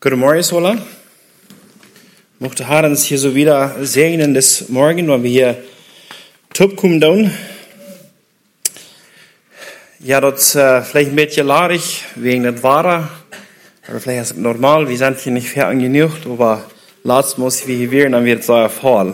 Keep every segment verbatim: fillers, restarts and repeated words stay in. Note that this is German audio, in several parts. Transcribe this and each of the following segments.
Guten Morgen, Sola. Mochte Herr uns hier so wieder segnen des Morgen, wenn wir hier tupkum tun. Ja, das äh, vielleicht ein bisschen laarig wegen des Wahrer. Oder vielleicht ist es normal, wir sind hier nicht fair angenügt, aber lass muss wir hier werden, dann wird es so ein Fall.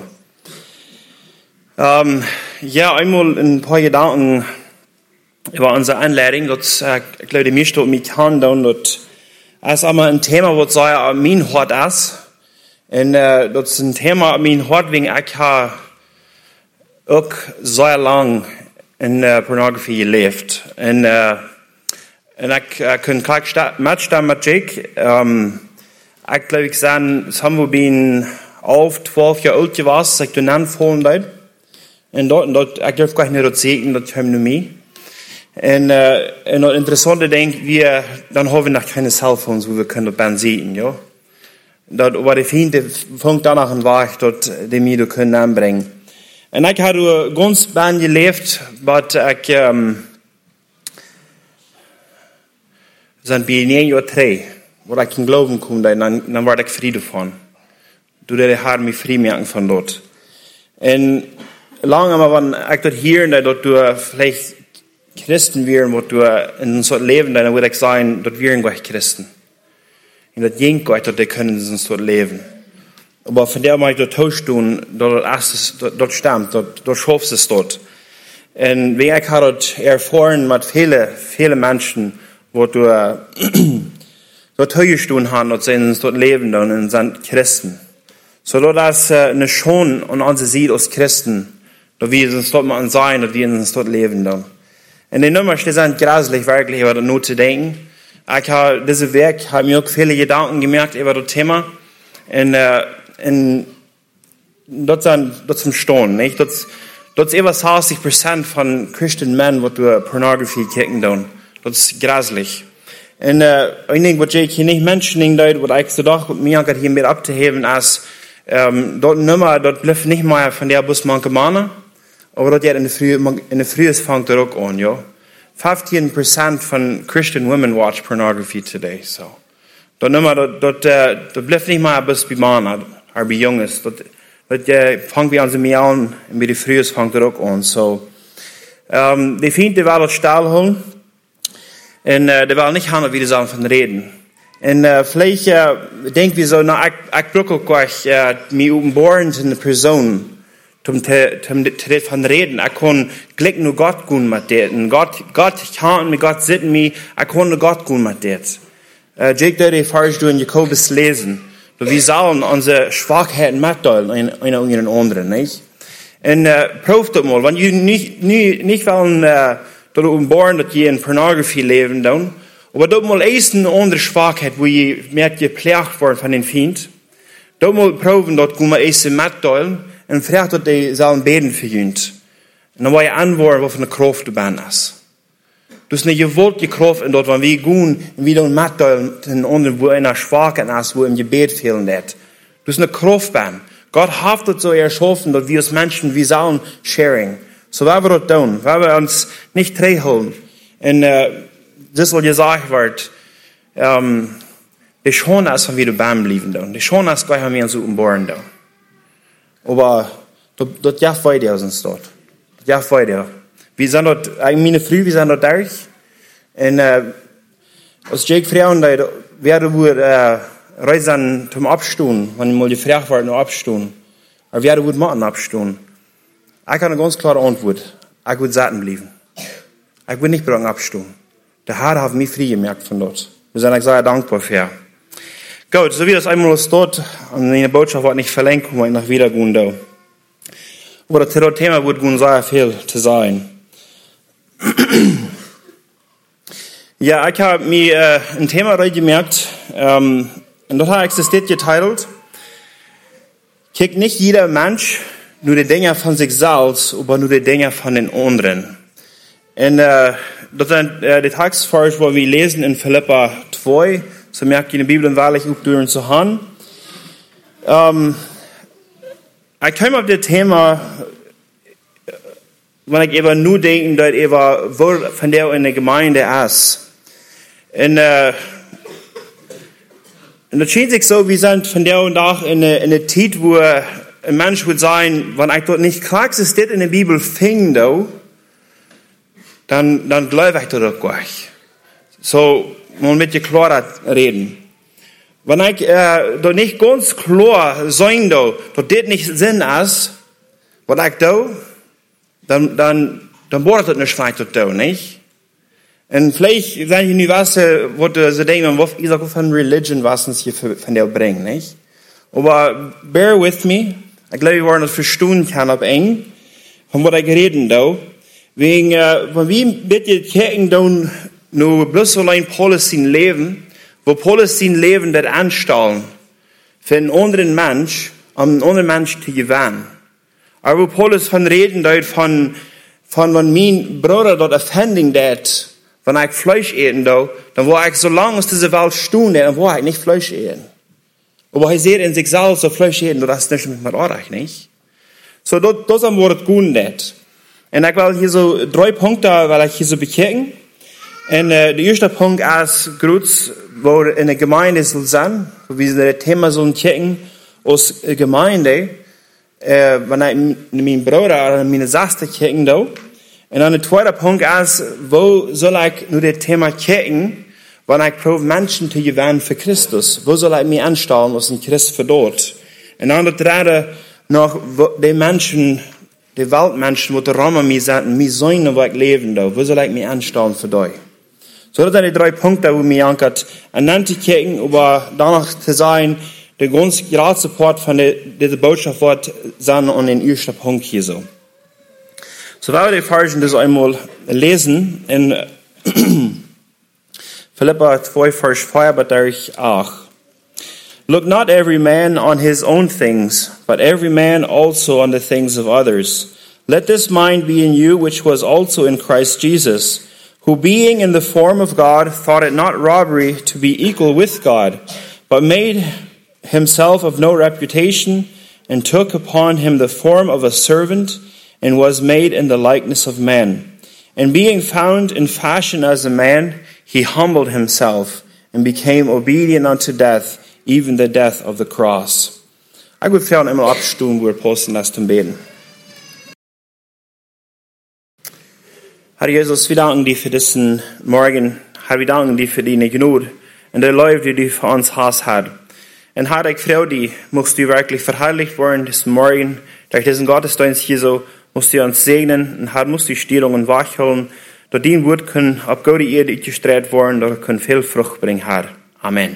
Ähm, ja, einmal ein paar Gedanken über unsere Einladung. Das, äh, ich glaube, mir steht mich kann tun, das ist einmal ein Thema, was so an mein Hort ist. Und äh, das ist ein Thema an mein Hort, wegen ich habe auch sehr lang in der Pornografie gelebt. Und, äh, und ich äh, kann gleich mitstellen mit Jake. Ähm, ich glaube, ich sagen, es haben wir bin auf zwölf Jahre alt gewesen, als ich den anfangen habe. Und dort, und dort, ich darf gar nicht das sagen, das haben nur mich. Und, äh, und das Interessante denke wir, dann haben wir noch keine Cellphones, wo wir können das dann sehen, ja. Dat, aber die Finde fängt danach an war, dort, die mir du können anbringen. Und ich habe ganz bang gelebt, aber ich, ähm, sind bei neun Jahren drei, wo ich in Glauben komme, dann, dann war ich frei davon. Du, der hat mich frei merken von dort. Und lange, aber wenn ich dort hier, dort du vielleicht Christen wären, wo du in so Leben, dann würde ich sagen, dort wären gleich Christen. Und das ging Gott, dort können sie dort leben. Aber von der mal dort tausch tun, dort ist es, dort stammt, dort, dort schaffst es dort. Und wie ich habe dort erfahren mit vielen, vielen Menschen, wo du dort tausch tun haben, dort sind sie dort leben und sind Christen. So dort ist eine Schon und unsere Sicht als Christen, dort wir uns dort mal sein, dort wir uns dort leben dann. Und die Nummer, die sind grauslich wirklich, über das nur zu denken. Ich habe, diese Werk, habe mir auch viele Gedanken gemerkt über das Thema. Und, äh, und, dort sind, dort zum Stehen, nicht? Dort, dort ist über sechzig Prozent von Christian Männern, die durch Pornografie kicken, dann. Das ist grauslich. Und, äh, ich denke, was ich hier nicht mentionen darf, was ich so doch mit mir hier mit abzuheben, ist, ähm, dort Nummer, dort bleibt nicht mehr von der Bus manche Männer. Aber dort in der Früh, in der Früh fängt er auch an, ja. fifteen percent von Christian women watch pornography today, so. Dort nimmer, dort, dort, äh, dort bleibt nicht mal bis bei Männern, oder bei Jungs. Dort, dort, äh, fangen wir an zu mir an, und bei der Früh fängt er auch an, so. Ähm, die Fiende will das Stahl holen, und, äh, die will nicht haben, wie die sagen, von reden. Und, äh, vielleicht, äh, denken wir so, na, ich, ich brauche auch gleich, äh, mich umbohren in der Person. Zum te, zum te von reden, ich kann gleich nur Gott gehen mit dir. Und Gott, Gott kann mit Gott sitten mir, ich kann nur Gott gehen mit dir. Äh, Jake, der die falsch du in Jakobus lesen. Wir sollen unsere Schwachheiten mitteilen, einer und einen anderen, nicht? Und, äh, prüft das mal, wenn ihr nicht, nicht, nicht wollen, äh, dort umbohren, dass ihr in Pornografie leben, dann, aber dort mal erst eine andere Schwachheit, wo ihr merkt, ihr plagt worden von den Feind. Dort mal prüfen, dort gehen wir erst mitteilen, und fragt, dass die sollen beten für uns. Und dann war ich antworten, was für eine Kraft du bist. Du hast eine gewollte Kraft, und dort, wenn wir gehen, und wir dann mitteilen, den anderen, wo einer Schwachheit ist, wo im Gebet fehlen wird. Du hast eine Kraft bist. Gott hat das so erschaffen, dass wir als Menschen, wir sollen sharing. So, wenn wir das tun, wenn wir uns nicht holen, und, äh, das, was gesagt wird, ähm, die schon ist, wenn wir dabei bleiben, die schon ist, gleich wenn wir uns umbohren, da. Aber dort ja weiter aus uns dort. Ja weiter. Wir sind dort, ich meine früh, wir sind dort durch. Und, äh, als Jake fragen, da werden wir, äh, reisen zum Abstehen, wenn ich mal gefragt werde, noch abstehen. Aber werden wir machen abstehen. Ich habe eine ganz klare Antwort. Ich will satten bleiben. Ich will nicht brauchen abstehen. Der Herr hat mich frei gemerkt von dort. Wir sind euch sehr dankbar für. Gut, so wie das einmal ist dort, und in der Botschaft wird nicht verlängert, weil ich nach wieder gehen da. Aber das Thema wird gut sehr viel zu sein. Ja, ich habe mir äh, ein Thema reingemerkt, ähm, und das hat existiert geteilt. Kriegt nicht jeder Mensch nur die Dinge von sich selbst, aber nur die Dinge von den anderen. Und äh, das sind äh, die Textverse, wo wir lesen in Philippa zwei, so merkt ihr in der Bibel wahrlich aufdüren zu haben. Ähm, ich komme auf das Thema, wenn ich eben nur denke, dass ich wohl von der in der Gemeinde ist. Und, äh, Und das scheint sich so, wir sind von der und nach in einer eine Zeit, wo ein Mensch würde sagen, wenn ich dort nicht klar existiert in der Bibel finde, dann, dann glaube ich das auch gar nicht. So, mal mit dir klar reden. Wenn ich äh, da nicht ganz klar sein da, dass das nicht Sinn ist, was ich da, dann, dann, dann braucht das nicht weiter da, nicht? Und vielleicht sind die nicht was, was sie denken, was ich sage von Religion, was uns hier von der bringen, nicht? Aber bear with me. Ich glaube, wir wollen das verstehen können, ob eng, von was ich reden da. Wegen, äh, wenn wir mit den Kirchen da nur bloß allein Palästin leben, wo Palästin leben, das anstellen, für einen anderen Mensch, um einen anderen Mensch zu gewinnen. Aber wo Paulus von reden, dort von, von, wenn mein Bruder dort offending dat, wenn ich Fleisch eten da, dann war ich, solange es diese Welt stehen, dann war ich nicht Fleisch eten. Aber er sieht in sich selbst so Fleisch eten, das ist nicht mit mir ordentlich, nicht? So, das, das ist ein Wort gut, dat. Und ich will hier so drei Punkte, weil ich hier so bekehren. Und äh, der erste Punkt ist, kurz, wo in der Gemeinde soll sein, wo wir das Thema sollen checken, aus der Gemeinde, äh, wenn ich meinen Bruder oder meine Schwester checken da. Und dann der zweite Punkt ist, wo soll ich nur das Thema checken, wenn ich probiere, Menschen zu gewinnen für Christus? Wo soll ich mich anstellen, als ein Christ für dort? Und dann der dritte, noch, die Menschen, die Weltmenschen, die Roma mir sind, mir sollen, wo ich leben da. Wo soll ich mich anstellen für dich? So, das sind die drei Punkte, wo mir ankert, an zu kicken, aber danach zu sein, der ganz gerade Support von der, dieser Botschaft wird sein und den ersten Punkt hier so. So, weil wir die Versen das einmal lesen, in Philippa two, Vers five, but there ich auch. Look not every man on his own things, but every man also on the things of others. Let this mind be in you, which was also in Christ Jesus, who being in the form of God, thought it not robbery to be equal with God, but made himself of no reputation, and took upon him the form of a servant, and was made in the likeness of men. And being found in fashion as a man, he humbled himself, and became obedient unto death, even the death of the cross. Ich würde gerne einmal abstehen, wo wir posten das zum Beten. Herr Jesus, wir danken dir für diesen Morgen. Herr, wir danken dir für deine Gnade und die Liebe, die du für uns hast. Und Herr, ich freue dich, musst du wirklich verherrlicht werden diesen Morgen. Durch diesen Gottesdienst hier so, musst du uns segnen. Und Herr, musst du Stierung und wachholen. Dass dein Wort kann auf gute Erde gestreut werden, dass kann viel Frucht bringen, Herr. Amen.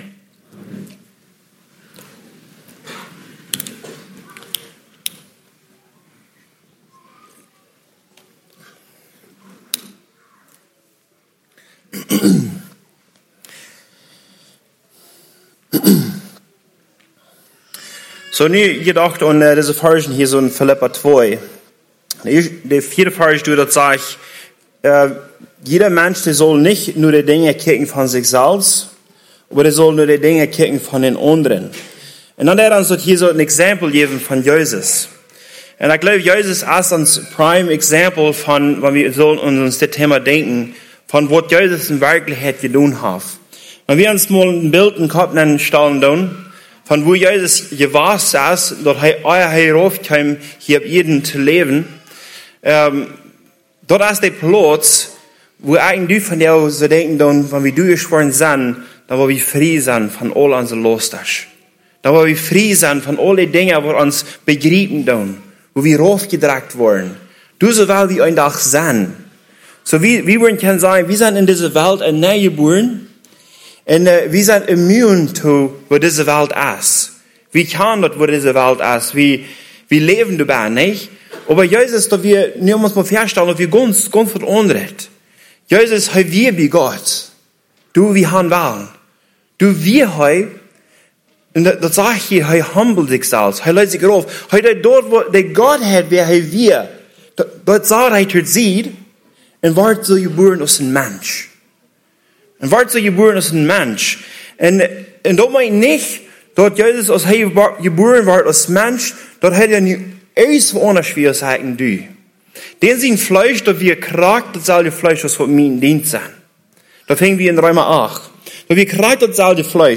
So, nu gedacht an uh, diese Versen hier so in Philippa two. Der vierte Vers, du das sagst, uh, jeder Mensch, der soll nicht nur die Dinge kicken von sich selbst, aber der soll nur die Dinge kicken von den anderen. Und dann hat er uns hier so ein Exempel geben von Jesus. Und ich glaube, Jesus ist uns prime Exempel von, wenn wir sollen uns das Thema denken, von was Jesus in Wirklichkeit getan hat. Wenn wir uns mal ein Bild im Kopf stellen tun, von wo Jesus gewahrt ist, dort er euer heraufkam, hier auf Erden zu leben, ähm, dort ist der Platz, wo eigentlich von der so denken, dann, wenn wir durchgeschworen sind, da wo wir frei sind von all unseren Lastern. Da wo wir frei sind von all den Dingen, wo uns begrieben tun, wo wir raufgedrückt wurden. Du so weil wir ein Tag sind. So wie, wie wir können sagen, wir sind in dieser Welt ein Neugeboren, und uh, wir sind immun zu, wo diese Welt ist. Wir kennen das, wo diese Welt ist. Wir, wir leben dabei, nicht? Aber Jesus, da wir, nur muss man feststellen, dass wir ganz, ganz verunrecht. Jesus, heu wir wie Gott. Du, wie han wollen. Du, wir heu, und das sag ich hier, heu humble sich selbst. Heu lässt sich auf. Heu dort, wo der Gott hat, wer heu wir. Dort sagt er, er sieht, und wart so geboren als ein Mensch. Und wart so geboren als ein Mensch. Und, und das meint nicht, dass Jesus als er geboren war als Mensch, dort hat er nicht alles ohne Schwierigkeiten du. Den sein Fleisch, das wir kragt, das selbe Fleisch, das von mir dient sein. Da fingen wir in Römer acht. Da wir kragt das selbe Fleisch.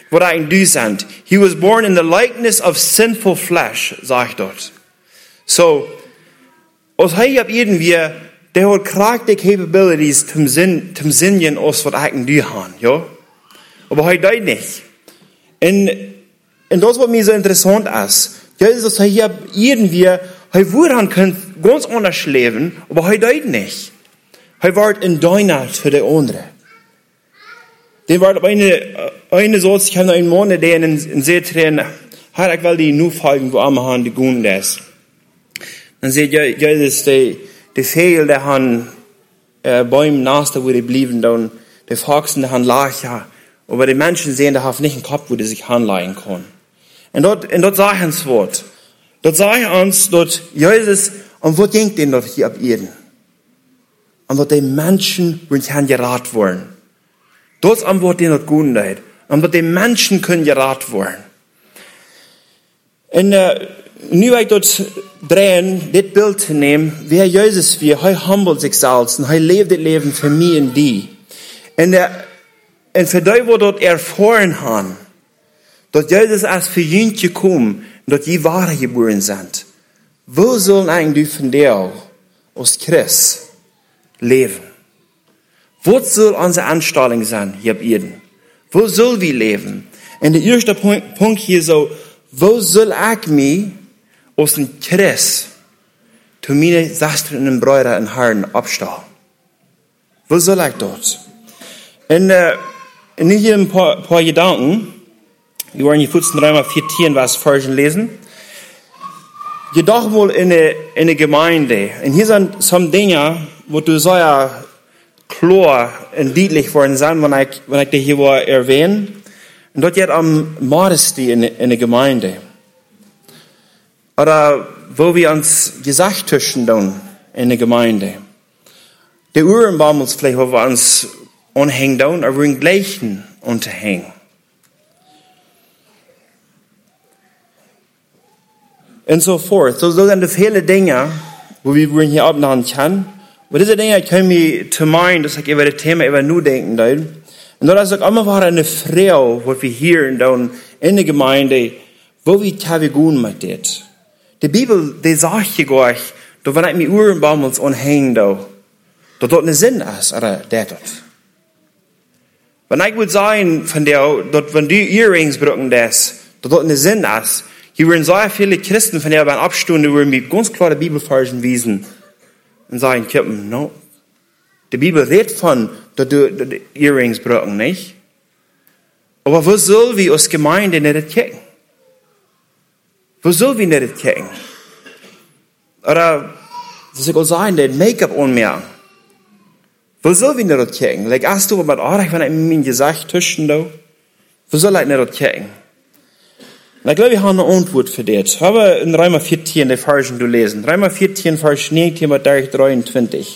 wat eigentlich du sind. He was born in the likeness of sinful flesh, sagt dort. So, als hij op irgendwie, der hat krachtige capabilities zum Sinn, zum Sinnen, als wat eigentlich du haben, ja. Aber hij deed nicht. Und, und das, was mir so interessant ist, ist, dass er hier irgendwie, er würde können ganz anders leben, aber er deed nicht. Er war ein Diener für die anderen. Den war eine, eine so, ich habe noch einen Mann, der in den See drin, hat ich will die nur folgen, wo am haben die Gunden ist. Dann seht ihr, ja, das ist die, die Vögel, die haben, äh, Bäume nass, wo die blieben, dann, die Foxen, die haben Lacher. Aber die Menschen sehen, die haben nicht einen Kopf, wo die sich anleihen können. Und dort, und dort sagt uns Wort. Dort sagt uns, dort, Jesus, und wo denkt denn dort hier ab Eden? Und dort die Menschen, wo nicht geraten wollen. Dort am Wort, den dort gut ist. Und dort die Menschen können geraten wollen. Und, äh, nu ich dort drehen, das Bild zu nehmen, wer Jesus wie, er humbelt sich selbst und er lebt das Leben für mich und die. Und, äh, und für die, wo dort erfahren haben, dass Jesus als für ihn gekommen, dass die Wahre geboren sind. Wo sollen eigentlich von dir als Christ leben? Wo soll unsere Anstellung sein hier auf Erden? Wo soll wir leben? Und der erste Punkt, Punkt hier so, wo soll ich mich als ein Christ zu meinen Schwestern und Brüdern und Herren abstellen? Wo soll ich dort? Und, äh, und hier ein paar, paar Gedanken. Wir wollen hier kurz in Römer vierzehn, was Versen lesen. Jedoch wohl in eine, in eine Gemeinde. Und hier sind some Dinge, wo du so ja klar und deutlich worden sind, wenn ich, wenn ich die hier erwähne. Und dort geht am Modesty in, in eine Gemeinde. Oder wo wir uns gesagt zwischen dann in der Gemeinde. Der Uhrenbaum uns vielleicht, wo wir uns anhängen dann, aber in gleichen unterhängen. Und so fort. So, so sind das viele Dinge, wo wir hier abnehmen können. Aber diese Dinge können mir zu meinen, dass ich über das Thema über nur denken darf. Und das ist auch immer war eine Frau, wo wir hier in der Gemeinde, wo wir tavigun mit das. Die Bibel, die sagt ja gleich, dass wenn ich mir Uhrenbaum uns anhängen, dass dort ein Sinn ist, oder der dort. Wenn ich würde sagen, von der, dass wenn die Earrings brücken, dass dort ein Sinn ist, hier würden sehr viele Christen von der beim Abstunde würden mir ganz klare Bibelversen wiesen und sagen, Kippen, no. Die Bibel redet von, dass die Earrings brücken, nicht? Aber wo soll wir als Gemeinde nicht kicken? Wo soll wir nicht kicken? Oder, das ist auch sagen, der Make-up anmerken. Wo soll wir nicht kicken? Like, hast du aber auch, wenn ich mir gesagt zwischen da, wo soll ich nicht kicken? Ich glaube, wir haben eine Antwort für das. Haben wir in Römer vierzehn die Versen zu lesen. Römer vierzehn, Vers neunzehn bis dreiundzwanzig.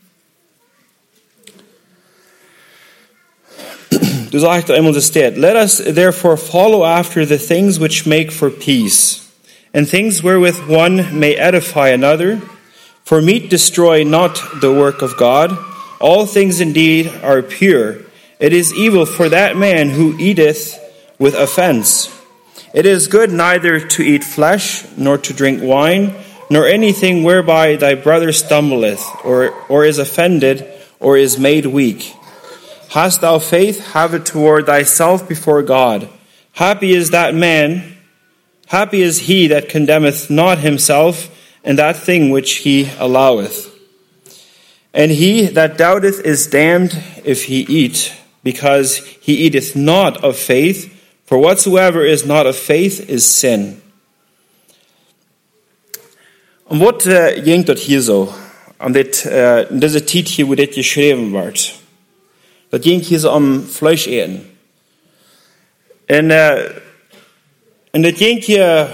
Du sagst einmal das steht. Let us therefore follow after the things which make for peace, and things wherewith one may edify another. For meat destroy not the work of God. All things indeed are pure. It is evil for that man who eateth with offense. It is good neither to eat flesh, nor to drink wine, nor anything whereby thy brother stumbleth, or, or is offended, or is made weak. Hast thou faith? Have it toward thyself before God. Happy is that man, happy is he that condemneth not himself in that thing which he alloweth. And he that doubteth is damned if he eat, because he eateth not of faith. For whatsoever is not of faith is sin. Und was äh, ging dort hier so? An dit, äh, in dieser Zeit hier, wo das geschrieben wird. Das ging hier so am Fleisch eten. Und, äh, und das ging hier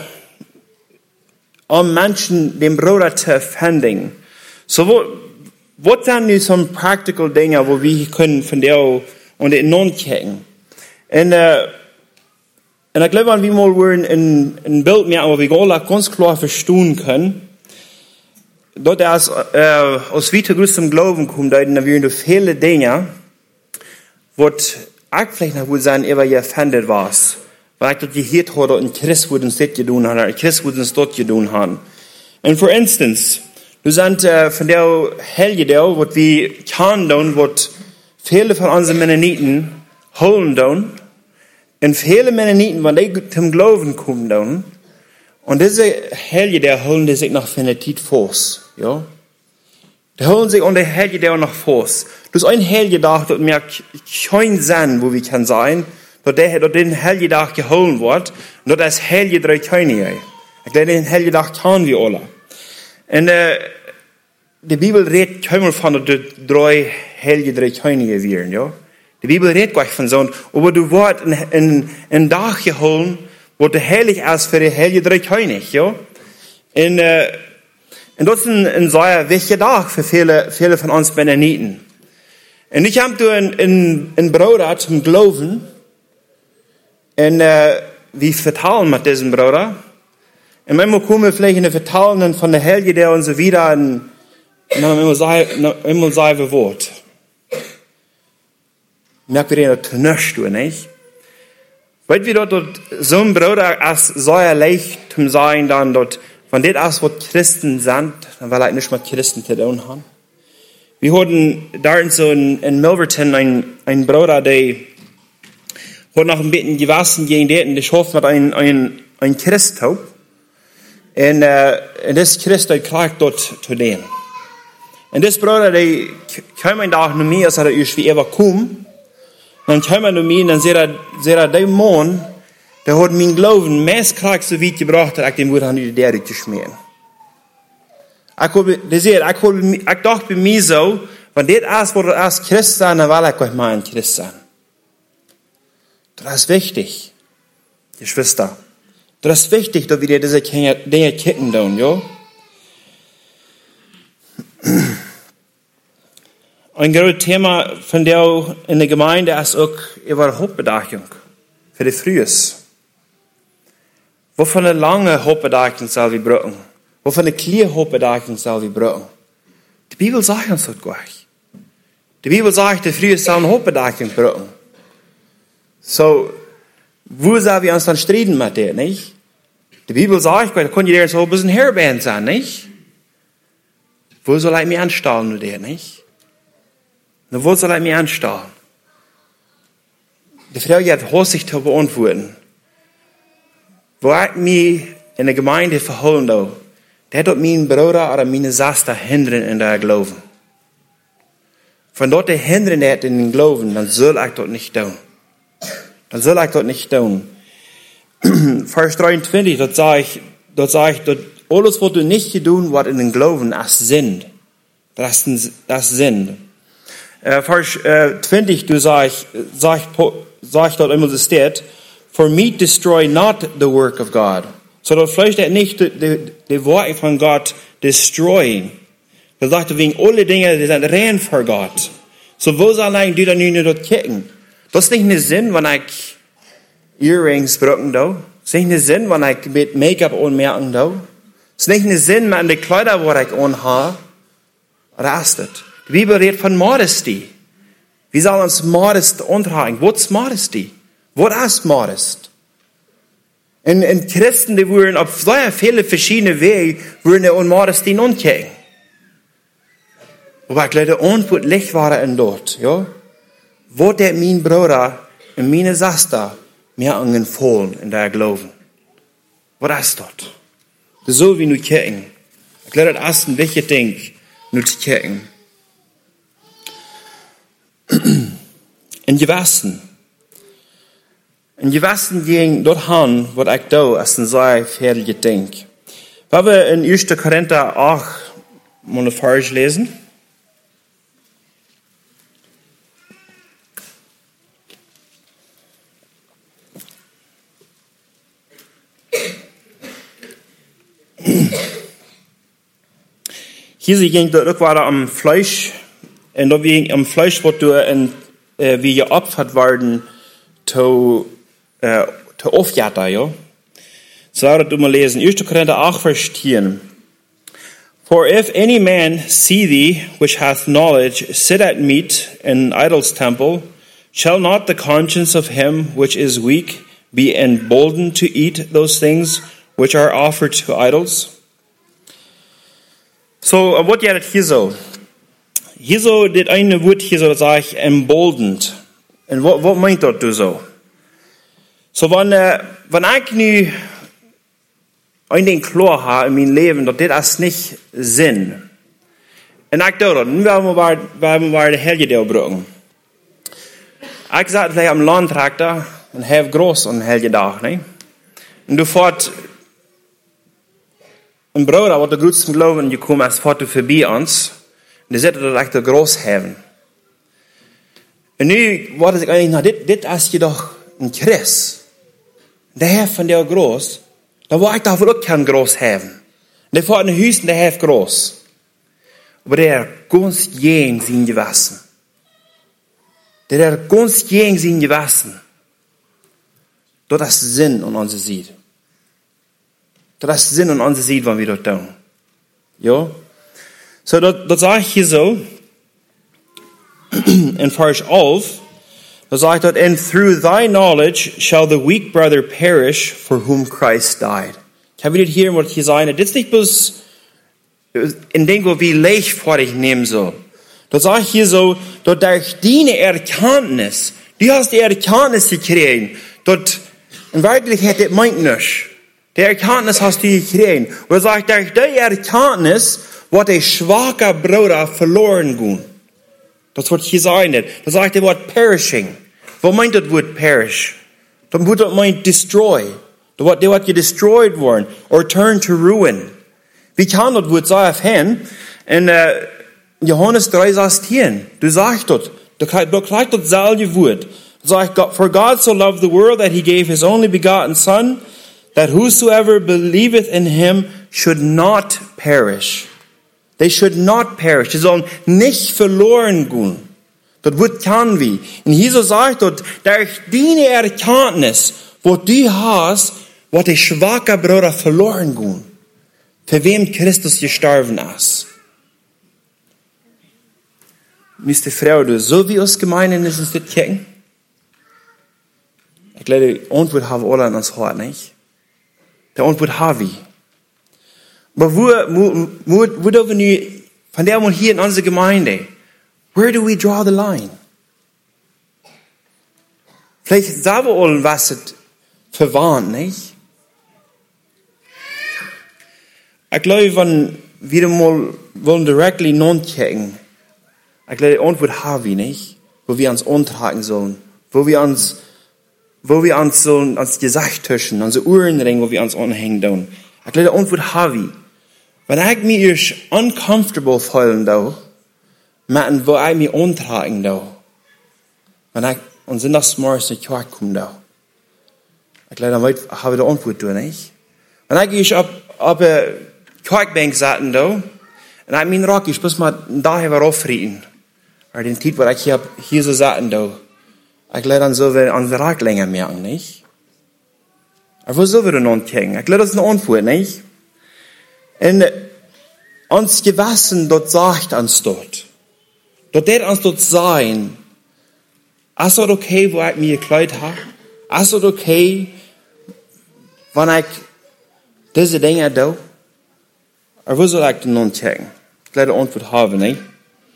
um Menschen, den Bruder zu offenden. So, was sind nun so practical Dinge, wo wir können von der und den non kicken? Und, äh, Und ich glaube, wir wollen ein, ein Bild mehr, aber wir alle ganz klar verstehen können. Dort aus, äh, aus weiter größtem Glauben kommt, da wir viele Dinge, was ich vielleicht noch wohl sagen, er ja offended was. Weil ich dort gehört habe, und Christ wird uns das getan haben, und Christ wird uns dort getan haben. Und für instance, du sind uh, von der Helgedel, was wir kann tun, was viele von unseren Mennoniten holen tun, und viele Mennoniten, wenn die zum Glauben kommen tun, und diese Helgedel holen die sich noch für eine Zeit vor, ja. Die holen sich unter Helgedel noch vor. Das ist ein Helgetag, das mir kein Sinn, wo wir kann sein, dass der, dass den Helgetag geholt wird, und dass das Helge drei Könige. Ich glaube, den Helgetag kennen wir alle. Und, äh, die Bibel redet kaum von, dass die drei Helge drei Könige wären, ja. Die Bibel redet gleich von so, aber du wirst in, in, in Tag geholt, wo der heilig ist für die Helge drei Könige, ja. Und, äh, Und das ist ein, ein sehr wichtiger Tag für viele, viele von uns Mennoniten. Und ich habe einen, einen, einen Bruder zum Glauben. Und äh, wir vertrauen mit diesem Bruder. Und manchmal kommen wir vielleicht in der Vertrauen von der Helge der und so wieder. Und dann haben wir immer selbe Wort. Merkt wir das nicht, du nicht? Weil wir dort so ein Bruder als sehr leicht zum sein, dann dort, wenn das ist, was Christen sind, dann will ich nicht mit Christen zu tun haben. Wir hatten da so in, in Milverton einen, einen Bruder, der hat noch ein bisschen gewassen gegen den, der schafft mit einem, einem, einem Christhof. Und, äh, und das Christ, der kriegt dort zu denen. Und das Bruder, der kam ein Tag noch mehr, als er irgendwie ever kam. Dann kam er noch mehr, und dann sieht er, sieht er den Mann, der hat mein Glauben meist krank so weit gebracht, dass ich den Mut an die Dere zu schmieren. Ich, ich, ich dachte bei mir so, wenn das ist, was das ist, Christ sein, dann will ich euch mal ein Christ sein. Das ist wichtig, Geschwister. Das ist wichtig, dass wir diese Dinge kicken tun, ja. Ein großes Thema von der in der Gemeinde ist auch über Hauptbedachung für die Frühes. Wovon eine lange Hauptbedachung soll wir brauchen? Wovon eine kleine Hauptbedachung soll wir brauchen? Die Bibel sagt uns das gleich. Die Bibel sagt, die Frühes sollen eine Hauptbedachung brauchen. So, wo sollen wir uns dann streiten mit der, nicht? Die Bibel sagt, da kann jeder so ein bisschen Hairband sein, nicht? Wo soll ich mich anstellen mit der, nicht? Na, wo soll ich mich anstellen? Die Frage hat häufig zu beantworten. Wo ich mich in der Gemeinde verholen habe, der hat mein Bruder oder meine Schwester hindern in der Glauben. Wenn dort der hindern hat in den Glauben, dann soll ich dort nicht tun. Dann soll ich dort nicht tun. Vers dreiundzwanzig, dort sage ich, dort sage ich, dort, alles, was du nicht getan, was in den Glauben als Sinn. Das ist das Sinn. Uh, Vers uh, zwanzig, du sagst, sag, sag dort immer, es steht, for me destroy not the work of God. So dort vielleicht nicht die, die, die Worte von Gott destroyen. Da sagt er, wegen alle Dinge, die sind rein für Gott. So wo soll ich die dann nicht dort kicken? Das ist nicht ein Sinn, wenn ich Earrings brauchen da. Das ist nicht ein Sinn, wenn ich mit Make-up anmerken da. Das ist nicht ein Sinn, wenn die Kleider, die ich anhabe, rastet. Die Bibel redet von Modesty. Wir sollen uns modest antragen. Was ist Modesty? Was ist modest? Und, und Christen, die würden auf sehr viele verschiedene Wege, würden die Unmodesty ankicken. Aber ich glaube, die Antwort liegt war in dort, ja? Wo der mein Bruder und meine Schwester mir angefallen in der Glauben? Was ist dort? Das ist so wie nur kicken. Ich glaube, das ist ein wichtiges Ding, nur zu kicken. In Gewassen. In Gewassen ging dort hin, was ich da als ein sehr fertiges Ding. Wenn wir in erster Korinther acht mal eine Vers lesen. Hier ging dort auch weiter am Fleisch. Und da ging am Fleisch, was du in, äh, wie geopfert worden, zu, äh, zu Aufjatter, ja. So, das du mal lesen. erster Korinther acht, Vers zehn. For if any man see thee, which hath knowledge, sit at meat in an idol's temple, Shall not the conscience of him which is weak be emboldened to eat those things which are offered to idols? So, wat gjør det hier zo? Hier zo, dit ene woord hier zo, zeg ik, emboldened. En wat, wat meint dat du zo? So, wanneer, wanneer ik nu een ding klaar heb in mijn leven, dat dit als niet zin. En ik doe dat, nu hebben we waar, waar de hele deel gebruiken. Ik zat vielleicht am landtraktor en heb groß een hele dag, nee? En du fährt een broeder, wat de grootste geloven, je komt als fährt du voorbij ons. En die zitten dat echt de groß hebben. En nu wordt ik eigenlijk, nou, dit, dit is je toch een Christ. De heeft van der groß, dan wil ik toch wel ook geen groß hebben. Die fährt een huis en die heeft groß. Maar der er ganz jeng zijn gewassen. Der er ganz jeng zijn gewassen. Dat is zin in onze ziet. Dat is zin in onze ziet, wanneer we dat doen. Ja? So, dat, dat zeg ik hier zo. In vers elf. Dat zeg ik dat, and through thy knowledge shall the weak brother perish for whom Christ died. Kan we dit hier wat hier zijn? Dit is niet bloß in denk wat we leichtvaardig nehmen soll. Dat zeg ik hier zo, dat durch deine Erkenntnis, du hast die Erkenntnis gekregen, dat in Wirklichkeit dit meint nicht. Die Erkenntnis hast du gekregen. Und dat zeg ik, durch die Erkenntnis wordt een schwache Bruder verloren gaan. Dat wordt gezegd. Dat zegt het woord perishing. Wat meint dat woord perish? Dan moet dat meint destroy. Dat wordt, dat wordt gedestroyed worden. Or turn to ruin. Wie kan dat woord zeggen? En uh, Johannes drie zestien. Du sagst dat. Du krijgt datzelfde woord. Sagt, for God so loved the world that he gave his only begotten Son, that whosoever believeth in him should not perish. They should not perish. Sie sollen nicht verloren gehen. Das wird kann wie. Und hier so sagt dort, durch deine Erkenntnis, wo du hast, wird der schwache Bruder verloren gehen. Für wem Christus gestorben ist. Mister Frau, du, so wie uns gemeinen ist, uns das kicken? Ich glaube, die Antwort haben alle in uns Hart, nicht? Die Antwort haben wir. Aber wo, wo, wo, wo dürfen wir, von der mal hier in unserer Gemeinde, where do we draw the line? Vielleicht sagen wir alle, was es verwarnt, nicht? Ich glaube, wenn wir mal wollen directly non-checken, ich glaube, die Antwort haben wir nicht, wo wir uns antragen sollen, wo wir uns, wo wir uns sollen, ans Gesicht tuschen, unsere Uhrenring, wo wir uns anhängen sollen. Ich glaube, die Antwort haben wir. Wenn ich mich uncomfortable fühlen da, mit wo ich mich antragen da, wenn ich, und sind das morgens nicht kommen da. Ich glaube, dann habe ich die Antwort da, nicht? Wenn ich auf, auf eine Kirchbank saßen da, und ich meinen Rock, ich muss mal daher aufreden. Oder den Titel, wo ich hier, hier so saßen da. Ich glaube, dann sollen wir unsere Rock länger merken, nicht? Aber wo sollen wir denn noch kriegen? Ich glaube, das ist eine Antwort, nicht? Und uns Gewissen dort sagt uns dort. Dort wird uns dort sein. Ist das okay, wo ich mir gekleidet habe? Ist das okay, wenn ich diese Dinge tue? Oder wo soll ich denn nun checken? Ich glaube, die Antwort habe ich nicht.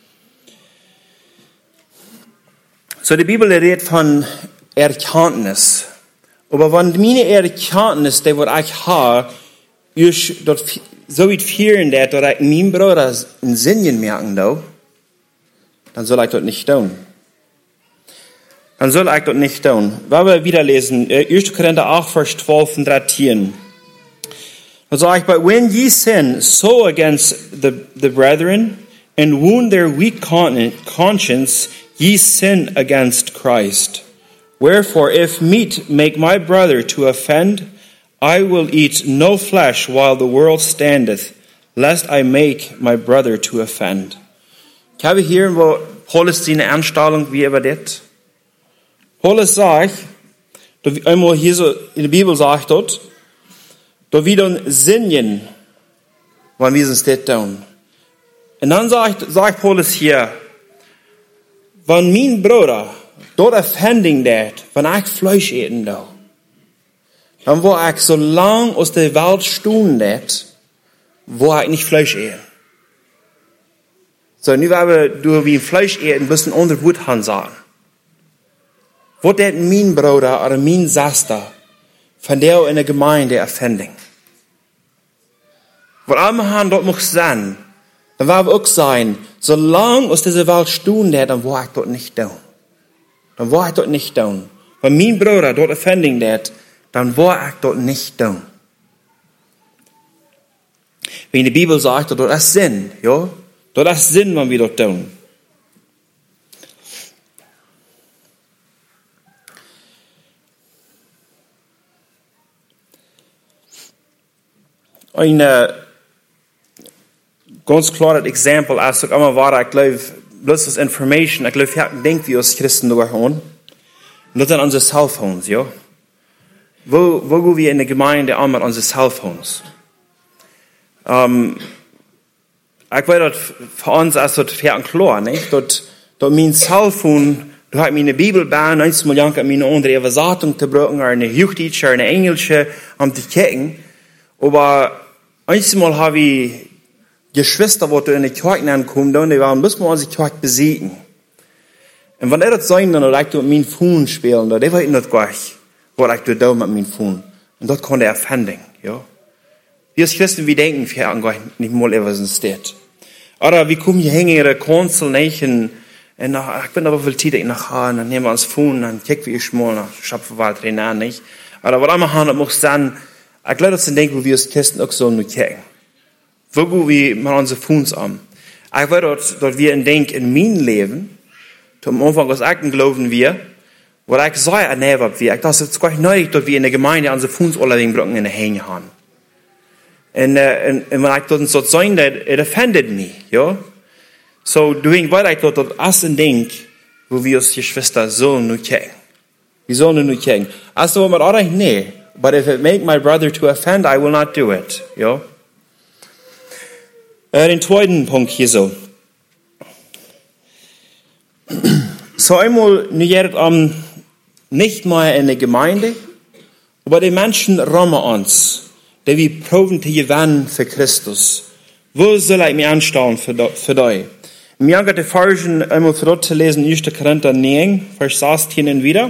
So, die Bibel redet von Erkenntnis. Aber wenn meine Erkenntnis, die was ich habe, ich dort so weit führen, dass ich meinem Bruder einen Sinn merken darf, dann soll ich das nicht tun. Dann soll ich das nicht tun. Wenn wir wieder lesen, erster Korinther acht, Vers zwölf und dreizehn. Dann sage ich, but when ye sin so against the, the brethren, and wound their weak conscience, ye sin against Christ. Wherefore, if meat make my brother to offend, I will eat no flesh while the world standeth, lest I make my brother to offend. Kan we hier wo Paulus seine Anstellung wie über das? Paulus sagt, einmal hier so in der Bibel sagt dort, da wir dann sinnen, wenn wir uns das tun. Und dann sagt, sagt Paulus hier, wenn mein Bruder, dort erfinding dat, wenn ich Fleisch eten da, dann wo ich so lang aus der Welt stehen dat, wo ich nicht Fleisch eten. So, nu hebben we wie Fleisch eten, ein bisschen onder Wut han sagen. Wat dat mijn Bruder oder mijn Saster von der in der Gemeinde erfinding? Wat allemaal han dort mag sein, dann werden wir auch sein, solange aus dieser Welt stehen dat, dann war ich dort nicht down. Dann war ich dort nicht down. Wenn mein Bruder dort erfinding dat, dann war ich dort nicht down. Wie die Bibel sagt, dort ist Sinn, ja? Dort ist Sinn, wenn wir dort tun. Ein äh, ganz klares Exempel, als ich immer war, ich glaube, bloß als Information, ich glaube, ich denke, wie uns Christen durchhauen. Und das sind unsere Cellphones, ja? Wo, wo gehen wir in der Gemeinde an mit unseren Cellphones? Um, ich weiß, dass für uns ist das fair und klar, nicht? Dass, dass mein Cellphone, da hat meine Bibel bei, neunzig Mal meine andere Übersetzung zu brauchen, eine Hochdeutsche, eine Englische, um zu kicken. Aber einmal habe ich Geschwister, die in die Kirche ankommen, und die waren, müssen wir unsere Kirche besiegen. Und wenn er das sagen, dann ich mit meinem Phone spielen, dann weiß ich nicht gleich, was ich da mit meinem Phone. Und das konnte er erfinden, ja. Wir als Christen, wir denken, wir haben gar nicht mal etwas in steht. Oder wir kommen hier hängen ihre Konsul nicht und, und nach, ich bin aber viel Zeit nach Hause, dann nehmen wir uns Phone, dann kicken wir ich mal nach Schöpferwald rein, nicht. Aber was wir haben, das muss sein, ich glaube, das sind Dinge, wo wir als Christen auch so nur kicken. Wo gehen wir mit unseren Phones an? Ich weiß, dass, dass wir ein Ding in meinem Leben, zum Anfang aus Akten glauben wir, wo ich sage, ich never wir, das ist gar nicht neu, dass wir in der Gemeinde unsere Phones alle in den Hängen haben. Und, uh, und, und wenn ich dort so sagen, that it offended me, ja. So, doing what I thought, das ist ein Ding, wo wir als Geschwister sollen nur kicken. Wir sollen nur kicken. Also, wenn man auch nee, but if it make my brother to offend, I will not do it, ja. Uh, den zweiten Punkt hier so. So einmal, nu geht um, nicht mal in der Gemeinde, aber die Menschen rum uns, die wir proben zu gewinnen für Christus. Wo soll ich mich anstellen für dich? Mir hat die Version einmal für dort zu lesen, erster Korinther neun, Vers sechzehn wieder.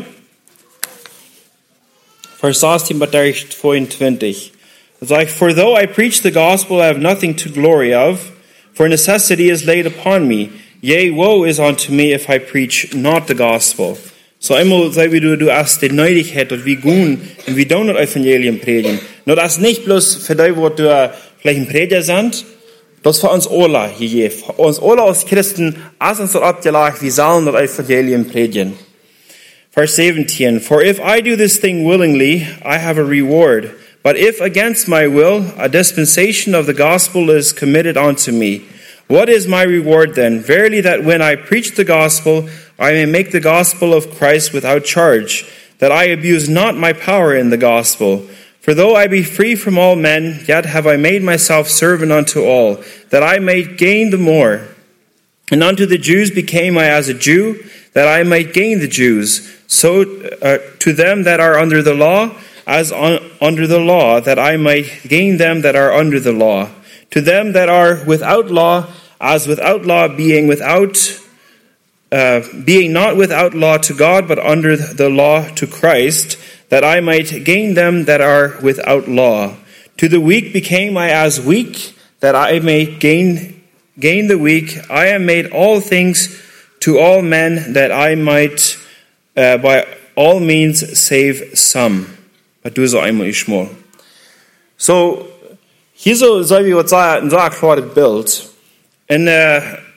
Vers sechzehn bis zweiundzwanzig. Es sagt, for though I preach the gospel, I have nothing to glory of, for necessity is laid upon me. Yea, woe is unto me if I preach not the gospel. So einmal sei wie du, du hast die Neuigkeit, dass wir gehen und wir don't das Evangelium predigen. Nur das nicht bloß für die, wo du vielleicht ein Prediger sind, das für uns alle hier. Für uns alle als Christen, als uns dort abgelegt, wir sollen das Evangelium predigen. Vers seventeen, for if I do this thing willingly, I have a reward. But if against my will, a dispensation of the gospel is committed unto me. What is my reward then? Verily that when I preach the gospel, I may make the gospel of Christ without charge, that I abuse not my power in the gospel. For though I be free from all men, yet have I made myself servant unto all, that I may gain the more. And unto the Jews became I as a Jew, that I might gain the Jews. So uh, to them that are under the law, as on, under the law, that I might gain them that are under the law. To them that are without law, as without law, being without, uh, being not without law to God, but under the law to Christ, that I might gain them that are without law. To the weak became I as weak, that I may gain, gain the weak. I am made all things to all men, that I might uh, by all means save some. But du so einmal ich mal. So, hier so soll wir sagen, ein sehr klares Bild. Und äh,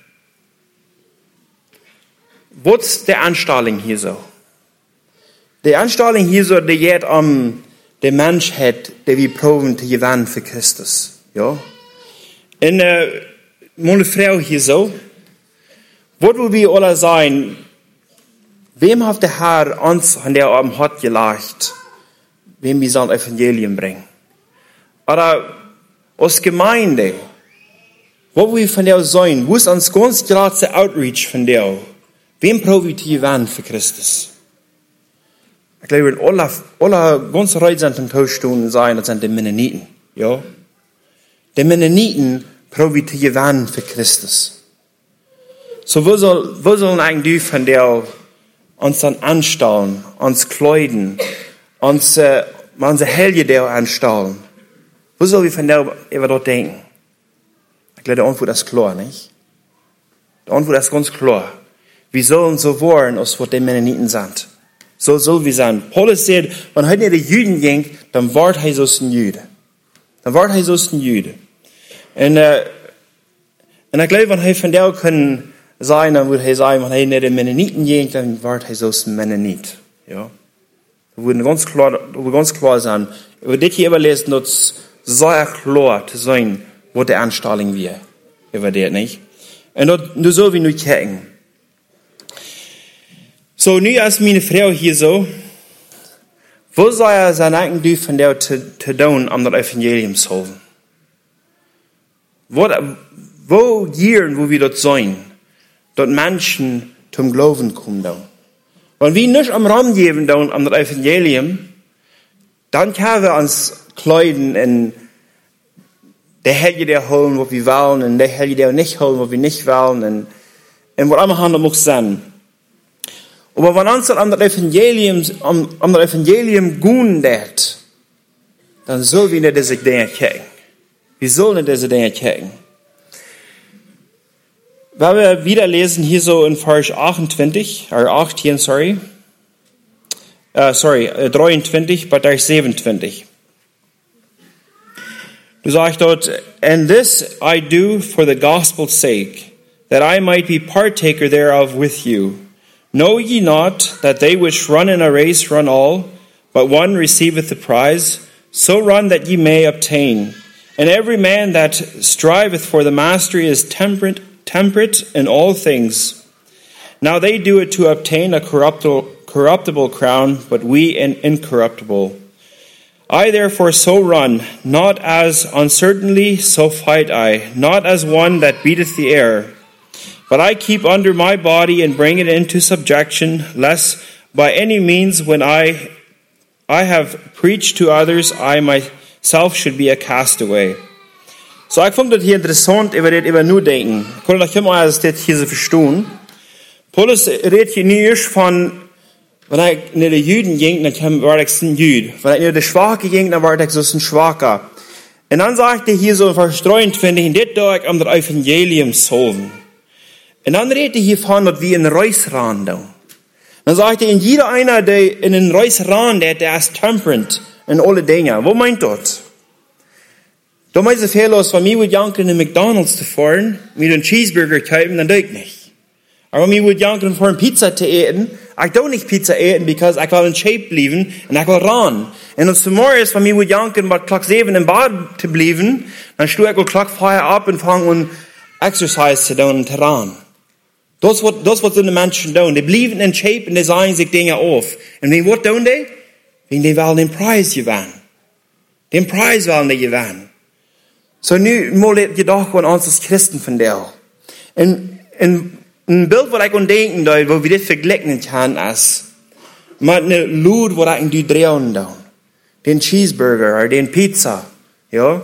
was ist der Anstellung hier so? Der Anstellung hier so, der geht um der Menschheit, der wir proben zu gewinnen für Christus. Ja? Und äh, meine Frau hier so, was will wir alle sein? Wem hat der Herr uns an der Abend hat gelegt, wem wir sein Evangelium bringen? Oder als Gemeinde, wo wir von der sein, wo ist uns ganz gerade der Outreach von der? Wem profitiert werden für Christus? Ich glaube, alle, alle ganze Leute sind im Tauschstunden sein, das sind die Mennoniten. Ja? Die Mennoniten profitieren werden für Christus. So, wo soll, wo sollen eigentlich die von der uns dann anstellen, uns kleiden, uns, äh, unsere Helge der anstellen? Wo soll wir von der über dort denken? Ich glaube, die Antwort ist klar, nicht? Die Antwort ist ganz klar. Wir sollen so werden, als was die Mennoniten sind. So soll wir sein. Paulus sagt, wenn heute die Juden ging, dann wird er so ein Jude. Dann wird er so ein Jude. Und, äh, und ich glaube, wenn er von der können sein, dann würde er sagen, wenn er nicht die Mennoniten ging, dann wird er so ein Mennonit. Ja. Wir würden ganz klar, wir ganz klar sein. Über das hier überlesen, dass sehr klar zu sein, wo die Anstellung wir. Über das, nicht? Und nur so wie nur kicken. So, nu ist meine Frau hier so, wo soll er sein eigen von der zu tun, um das Evangelium zu holen? Wo, wo gieren, wo wir dort sein, dort Menschen zum Glauben kommen da. Wenn wir nicht am Raum geben, da, um das Evangelium, dann können wir uns kleiden in der Helge der holen, wo wir wollen, und der Helge der nicht holen, wo wir nicht wollen, und, und was immer haben muss sein. Aber wenn uns an das Evangelium, an, an das Evangelium gehen wird, dann sollen wir nicht diese Dinge kennen. Wir sollen nicht diese Dinge kennen. Weil wir wieder lesen hier so in Vers achtundzwanzig, oder achtzehn, sorry, uh, sorry, dreiundzwanzig, bei Vers siebenundzwanzig. Du sagst dort, and this I do for the gospel's sake, that I might be partaker thereof with you. Know ye not that they which run in a race run all, but one receiveth the prize? So run that ye may obtain. And every man that striveth for the mastery is temperate, temperate in all things. Now they do it to obtain a corruptible, corruptible crown, but we an incorruptible. I therefore so run, not as uncertainly, so fight I, not as one that beateth the air. But I keep under my body and bring it into subjection, lest by any means when I I have preached to others, I myself should be a castaway. So, ich fand das hier interessant, über das über nur denken. Ich kann euch immer als das hier so verstehen. Paulus redet hier nicht von, wenn ich nicht die Juden ging, dann war ich ein Jude. Wenn ich nicht die Schwache ging, dann war ich so ein Schwacher. Und dann sagt er hier so in Vers dreiundzwanzig, in das Tag am das Evangelium sollen. Und dann redet er hier von, dass wir in Reusran da. Dann sagt er, in jeder einer, der in den Reusran, der, der ist temperant in alle Dinge. Wo meint das? Da meint es viel los, wenn mir mit Janken in McDonalds zu fahren, mit einem Cheeseburger kaufen, dann tue ich nicht. Aber wenn mir mit Janken fahren, Pizza zu essen, ich tue nicht Pizza essen, because ich will in Shape bleiben, und ich will ran. Und zum Morgen, wenn mir mit Janken bei Klock sieben im Bad zu bleiben, dann stehe ich Klock vorher ab und fange an, Exercise zu tun und zu ran. Das was, das was so die Menschen tun. Die bleiben in Shape und die sagen sich Dinge auf. Und wegen was tun die? Wegen die wollen den Preis gewinnen. Den Preis wollen die gewinnen. So nu mal gedacht an uns als Christen von der. Und ein Bild, was ich an denken da, wo wir das vergleichen kann, ist, mit einer Lud, wo ich in die drehen da. Den Cheeseburger oder den Pizza. Ja?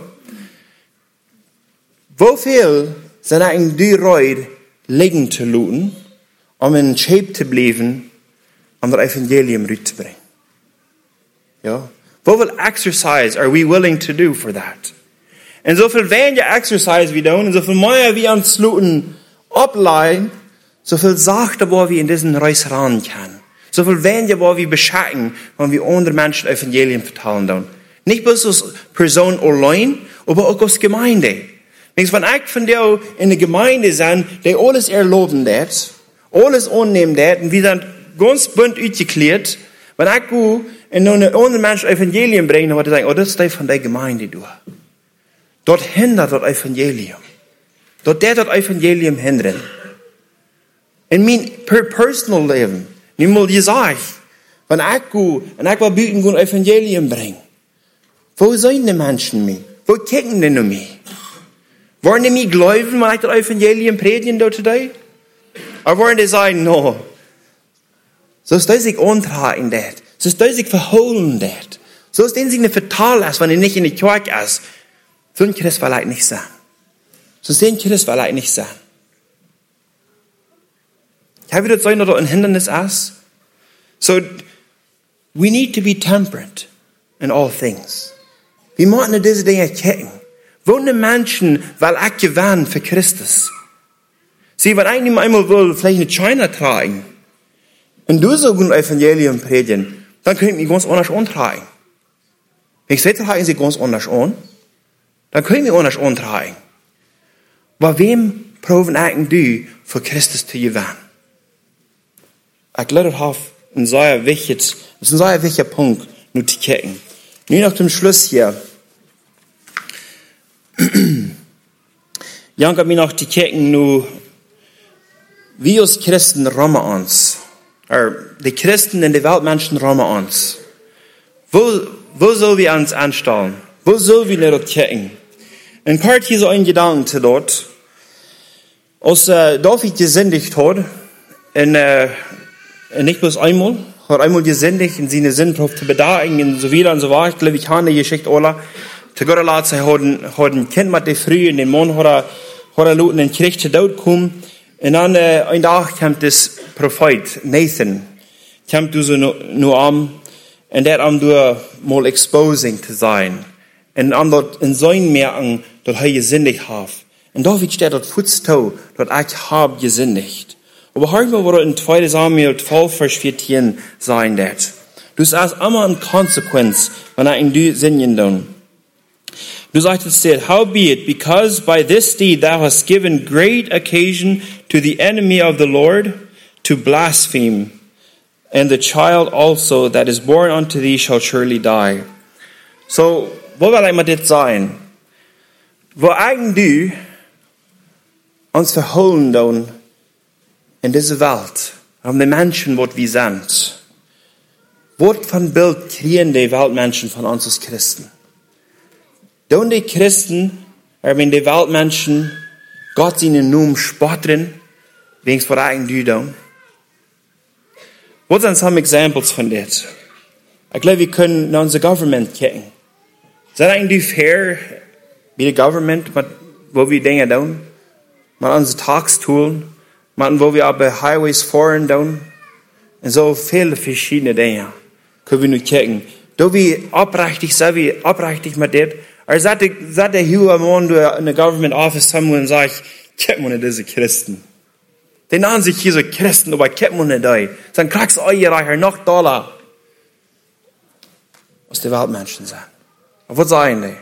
Wo viel sind in die Reut liegen zu looten, um in Shape zu bleiben, um das Evangelium rüberzubringen. Ja? What will exercise are we willing to do for that? Und so viel weniger Exercise wir tun, und so viel mehr wir uns looten ableihen, so viel sachter, wo wir in diesen Reis ran können. So viel weniger, wo wir beschatten, wenn wir andere Menschen das Evangelium verteilen tun. Nicht bloß als Person allein, aber auch als Gemeinde. Wenn ich von der in der Gemeinde sind, die alles erloben wird, alles annehmen wird, und wir sind ganz bunt ausgeklärt, wenn ich gehe und einen anderen Menschen Evangelium bringe, dann wird er sagen, oh, das ist der von der Gemeinde, du. Dort hindert das Evangelium. Dort der das Evangelium hindern. In mein per personal Leben, nicht mal gesagt, wenn ich gehe und ich will bieten, ein Evangelium bringen, wo sind die Menschen mich? Wo kicken die noch mich? Wollen die mich glauben, wenn ich das Evangelium predigen dort today? Aber wollen die sagen, no. So ist das sich antragen, das. So ist das sich verholen, das. So ist das sich nicht vertalen, wenn ich nicht in die Kirche ist. So ein Christ will ich nicht sein. So ein Christ will ich nicht sein. Ich habe das sagen, dass das ein Hindernis ist. So, we need to be temperate in all things. Wir müssen diese Dinge checken. Wohnen Menschen, weil ich gewähnt für Christus. Sie, wenn ich nicht einmal will, vielleicht eine China tragen, und du so ein Evangelium predigen, dann könnt ihr mich ganz anders antragen. Wenn ich sehe, tragen sie ganz anders an, dann könnt ihr mich anders antragen. Aber wem proben eigentlich du, für Christus zu gewähnen? Ich glaube, das ist ein sehr wichtiges, das ist ein sehr wichtiger Punkt, nur zu checken. Nun noch zum Schluss hier. Jank hat mir noch die checken, nur, wie uns Christen rammen uns. Die Christen und die Weltmenschen rammen uns. Wo, wo soll wir uns anstellen? Wo soll wir dort checken? Und kort hier so ein Gedanke dort. Als äh, David gesündigt hat, und, äh, und nicht bloß einmal, hat einmal gesündigt in seine Sinnprobe zu bedagen und so wieder und so weiter. Ich glaube, ich habe die Geschichte alle. Zu Gott erlaubt, er hat ein Kind mit der Früh und den Mann hat er, hat er lauten, den Krieg zu Tod kommen. Und dann, äh, ein Tag kommt das Prophet Nathan, kommt du so nur an, und der am du mal exposing zu sein. Und an dort in sein merken, dass er gesündigt hat. Und David steht dort futztau, dass ich habe gesündigt. Aber heute mal, wo er in zweiter Samuel zwölf, Vers vierzehn sein wird. Du sagst immer eine Konsequenz, wenn er in du singen tun. Du sagst es dir, howbeit, because by this deed thou hast given great occasion to the enemy of the Lord to blaspheme, and the child also that is born unto thee shall surely die. So, wo will ich mal das sein? Wo eigentlich du uns verholen tun in dieser Welt, um die Menschen, wo wir sind. Was von Bild kriegen die Weltmenschen von uns als Christen? Tun die Christen, er wenn die Weltmenschen, Gott seinen Namen spotten, wegen es eigentlich du tun? Was sind some examples von das? Ich glaube, wir können nach unser Government kicken. Ist das eigentlich fair, wie die Government, wo wir Dinge tun? Mit unsere Tax tun, mit wo wir aber Highways fahren tun. Und so viele verschiedene Dinge können wir nur kicken. Da wir abrechtig sind, wir abrechtig mit dem. Er sagt, sagt der Hugh Mann in der Government Office somewhere und sagt, kennt man nicht diese Christen. Die nennen sich hier so Christen, aber kennt man nicht die. Dann kriegst du euch noch Dollar. Was die Weltmenschen sind. Aber was sagen die?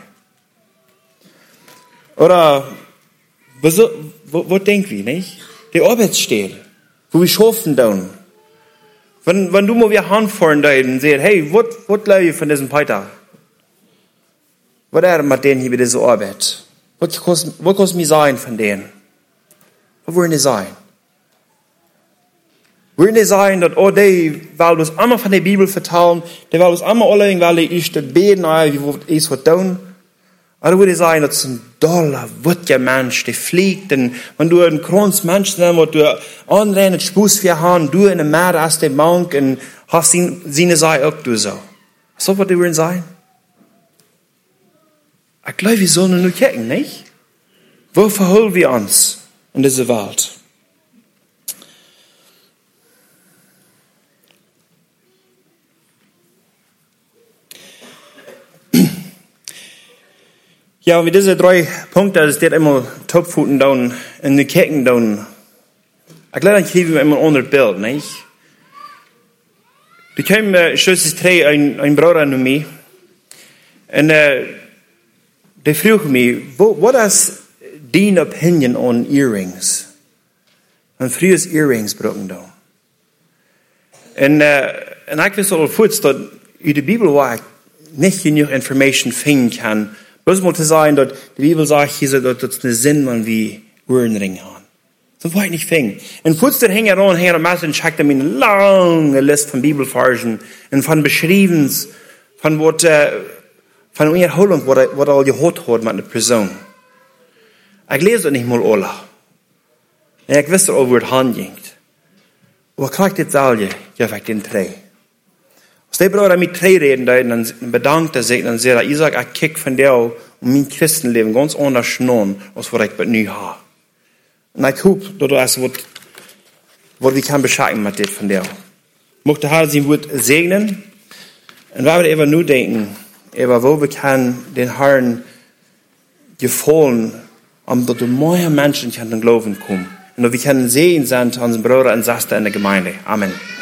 Oder, was, was, was denken wir, nicht? Die Arbeitsstelle, wo wir schaffen tun. Wenn, wenn du mal wieder hinfahren und sagst, hey, was, was glaube ich von diesem Peter? Was er mit denen hier bei dieser Arbeit? Was kostet, was kostet mir sein von denen? Was wollen die sein? Wollen die sein, dass, oh, die, weil uns einmal von der Bibel vertrauen, die wollen uns einmal alle, weil die ist, das beten, wie wir es was tun? Oder würde ich sagen, das ist ein doller, wüttiger Mensch, der fliegt, und wenn du ein krons Mensch nimmst, wo du anrennen, Spuss für haben, du in der Meer aus der Bank, und hast ihn, seine Seite auch du so. So, was die würden sein? Ich glaube, wir sollen nur kicken, nicht? Wo verholen wir uns in dieser Welt? Ja, und mit diesen drei Punkten, das steht immer Topfuten down und die Kecken down. Ich glaube, dann kriegen wir immer ein anderes Bild, nicht? Da kam, äh, Schluss drei, ein, ein Bruder an mich, und, äh, der fragt mich, was ist deine Opinion on Earrings? Und früher ist Earrings brauchen da. Und, äh, und ich weiß auch kurz, dass in der Bibel war ich nicht genug Information finden kann, bloß mal zu sagen, dass die Bibel sagt, hier, dass das eine Sinn man wie Uhrenring haben. So wollte ich nicht finden. Und kurz der hängt er an, hängt er meistens und schickt er mir eine lange Liste von Bibelversen und von Beschriebens, von was, äh, von einer Erholung, was er, was er all gehört hat mit einer Person. Ich lese das nicht mal alle. Und ich wusste auch, wo es hingeht. Wat krijgt dit zaalje? Ja, ik den tre. Als die broeder met tre reden, dan bedankt hij zich, dan zegt hij, Isaac, ik kijk van jou om mijn christenleven ganz anders noemen, als wat ik nu heb. En ik hoop, dat er wat, wat we kan beschaken met dit van jou. Mocht de Heer zijn woord segnen, en waar we even nu denken, over wo we kan den Herrn gefallen, omdat er meer Menschen kan den Glauben kommen. Und wir können sehen, sind unsere Brüder und Schwestern in der Gemeinde. Amen.